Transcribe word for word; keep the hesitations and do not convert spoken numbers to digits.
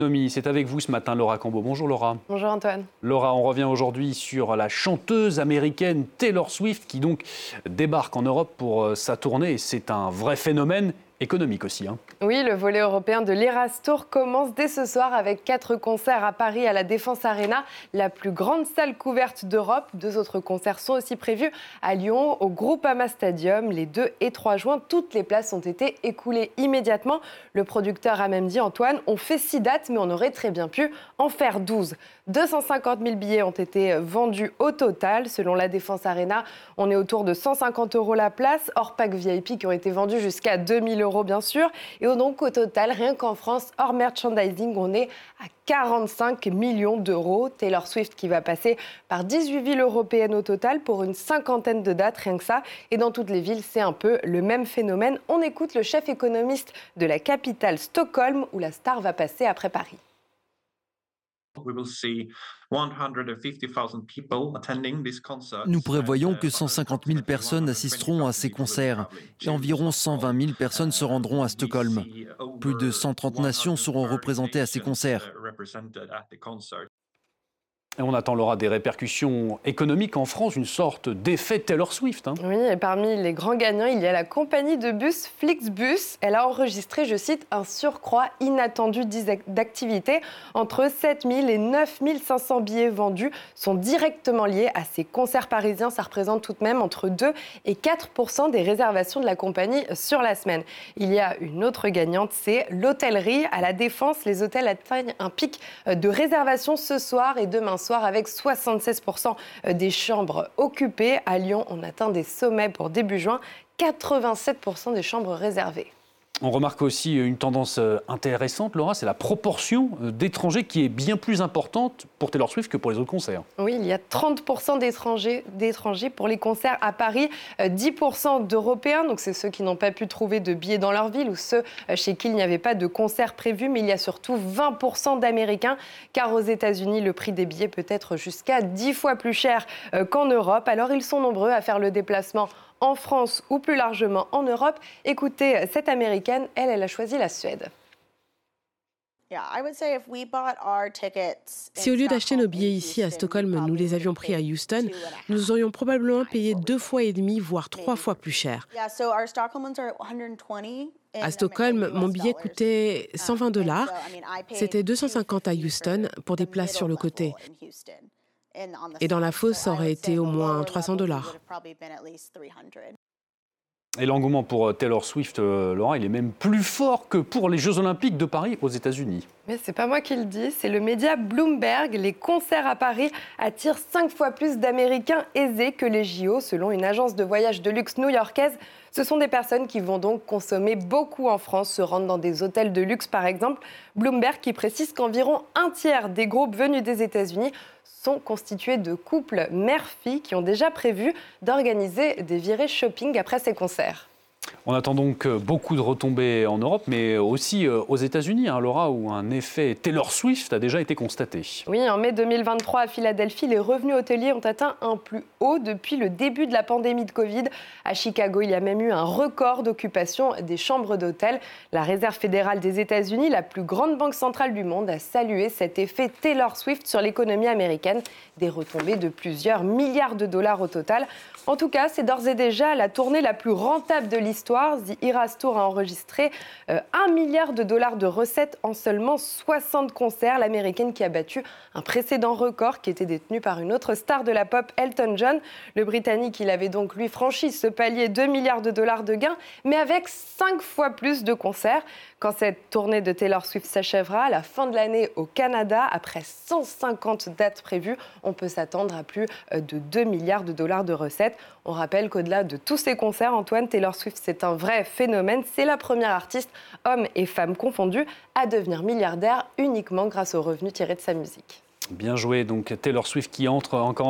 C'est avec vous ce matin, Laura Cambeau. Bonjour Laura. Bonjour Antoine. Laura, on revient aujourd'hui sur la chanteuse américaine Taylor Swift qui donc débarque en Europe pour sa tournée. C'est un vrai phénomène économique aussi. Hein. Oui, le volet européen de l'Eras Tour commence dès ce soir avec quatre concerts à Paris à la Défense Arena, la plus grande salle couverte d'Europe. Deux autres concerts sont aussi prévus à Lyon, au Groupama Stadium, les deux et trois juin. Toutes les places ont été écoulées immédiatement. Le producteur a même dit, Antoine, on fait six dates, mais on aurait très bien pu en faire douze. deux cent cinquante mille billets ont été vendus au total. Selon la Défense Arena, on est autour de cent cinquante euros la place, hors pack V I P qui ont été vendus jusqu'à deux mille euros bien sûr. Et donc au total, rien qu'en France, hors merchandising, on est à quarante-cinq millions d'euros. Taylor Swift qui va passer par dix-huit villes européennes au total pour une cinquantaine de dates, rien que ça. Et dans toutes les villes, c'est un peu le même phénomène. On écoute le chef économiste de la capitale, Stockholm, où la star va passer après Paris. Nous prévoyons que cent cinquante mille personnes assisteront à ces concerts et environ cent vingt mille personnes se rendront à Stockholm. Plus de cent trente nations seront représentées à ces concerts. Et on attend, Laura, des répercussions économiques en France, une sorte d'effet Taylor Swift. Hein. Oui, et parmi les grands gagnants, il y a la compagnie de bus Flixbus. Elle a enregistré, je cite, un surcroît inattendu d'activité. Entre sept mille et neuf mille cinq cents billets vendus sont directement liés à ces concerts parisiens. Ça représente tout de même entre deux et quatre pour cent des réservations de la compagnie sur la semaine. Il y a une autre gagnante, c'est l'hôtellerie. À la Défense, les hôtels atteignent un pic de réservations ce soir et demain soir avec soixante-seize pour cent des chambres occupées. À Lyon, on atteint des sommets pour début juin, quatre-vingt-sept pour cent des chambres réservées. On remarque aussi une tendance intéressante, Laura, c'est la proportion d'étrangers qui est bien plus importante pour Taylor Swift que pour les autres concerts. Oui, il y a trente pour cent d'étrangers, d'étrangers pour les concerts à Paris, dix pour cent d'Européens, donc c'est ceux qui n'ont pas pu trouver de billets dans leur ville ou ceux chez qui il n'y avait pas de concert prévu, mais il y a surtout vingt pour cent d'Américains, car aux États-Unis, le prix des billets peut être jusqu'à dix fois plus cher qu'en Europe. Alors ils sont nombreux à faire le déplacement en France ou plus largement en Europe. Écoutez, cette Américaine, elle, elle a choisi la Suède. Si au lieu d'acheter nos billets ici à Stockholm, nous les avions pris à Houston, nous aurions probablement payé deux fois et demi, voire trois fois plus cher. À Stockholm, mon billet coûtait cent vingt dollars. C'était deux cent cinquante à Houston pour des places sur le côté. Et dans la fosse, ça aurait été au moins trois cents dollars. Et l'engouement pour Taylor Swift, euh, Laura, il est même plus fort que pour les Jeux Olympiques de Paris aux États-Unis. Mais c'est pas moi qui le dis, c'est le média Bloomberg. Les concerts à Paris attirent cinq fois plus d'Américains aisés que les J O, selon une agence de voyage de luxe new-yorkaise. Ce sont des personnes qui vont donc consommer beaucoup en France, se rendre dans des hôtels de luxe par exemple. Bloomberg qui précise qu'environ un tiers des groupes venus des États-Unis sont constitués de couples mère-fille qui ont déjà prévu d'organiser des virées shopping après ces concerts. On attend donc beaucoup de retombées en Europe, mais aussi aux États-Unis, hein, Laura, où un effet Taylor Swift a déjà été constaté. Oui, en mai deux mille vingt-trois, à Philadelphie, les revenus hôteliers ont atteint un plus haut depuis le début de la pandémie de Covid. À Chicago, il y a même eu un record d'occupation des chambres d'hôtel. La Réserve fédérale des États-Unis, la plus grande banque centrale du monde, a salué cet effet Taylor Swift sur l'économie américaine. Des retombées de plusieurs milliards de dollars au total. En tout cas, c'est d'ores et déjà la tournée la plus rentable de l'histoire. The Eras Tour a enregistré euh, un milliard de dollars de recettes en seulement soixante concerts. L'américaine qui a battu un précédent record qui était détenu par une autre star de la pop, Elton John. Le Britannique, il avait donc lui franchi ce palier deux milliards de dollars de gains, mais avec cinq fois plus de concerts. Quand cette tournée de Taylor Swift s'achèvera à la fin de l'année au Canada, après cent cinquante dates prévues, on peut s'attendre à plus de deux milliards de dollars de recettes. On rappelle qu'au-delà de tous ces concerts, Antoine, Taylor Swift, c'est un vrai phénomène. C'est la première artiste, hommes et femmes confondus, à devenir milliardaire uniquement grâce aux revenus tirés de sa musique. Bien joué, donc Taylor Swift qui entre encore